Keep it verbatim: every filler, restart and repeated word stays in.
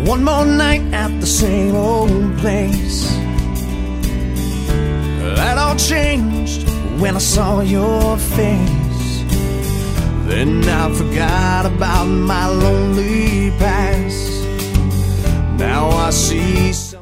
One more night at the same old place. That all changed when I saw your face. Then I forgot about my lonely past. Now I see